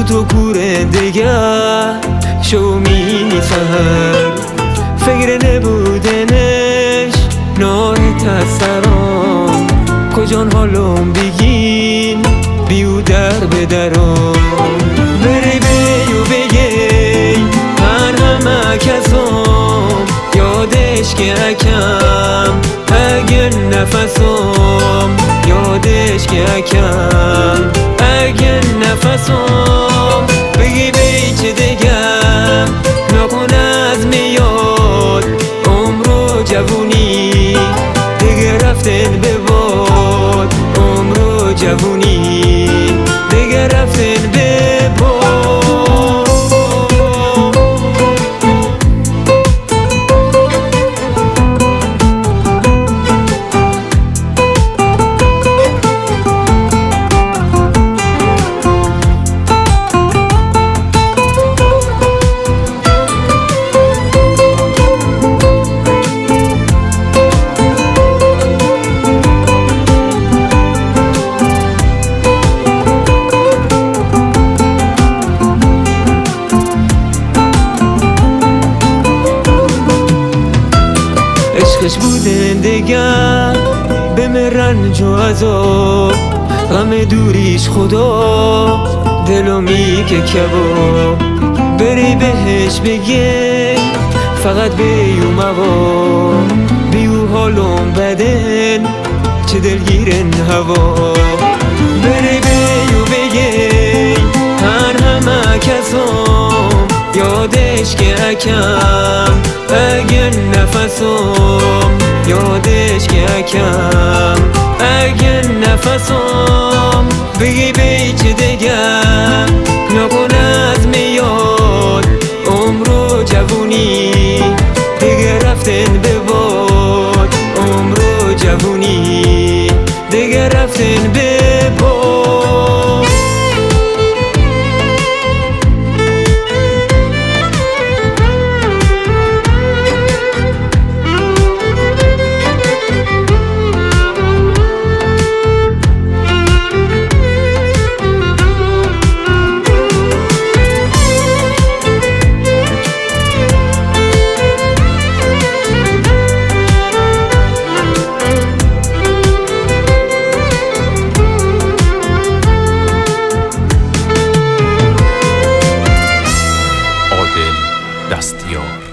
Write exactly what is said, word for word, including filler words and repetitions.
تو کوره دیگر شو مینی سهر فکر نبودنش ناهت از سرام کجان حالم بگین بیو در به درام بری بیو بگی هر همه کسام یادش که اکم اگه نفسام یادش که اکم اگه نفسام بگی بی چه دگم نکن از میاد عمر و جوونی دیگه رفتن به باد عمر و جوونی دیگه رفتن به باد. عشقش بودن دیگر به رنج و عذاب غم دوریش خدا دلو میگه کباب بری بهش بگی فقط بیو موا بیو حالم بدن چه دلگیرن هوا بری بیو بگی هر همه کسام یادش که اکم اگه نفسام یادش که اکم اگه نفسام بگی بی چه دگم نکن از میاد عمر و جوونی دیگه رفتن به باد عمر و جوونی دیگه رفتن به باد. دستیار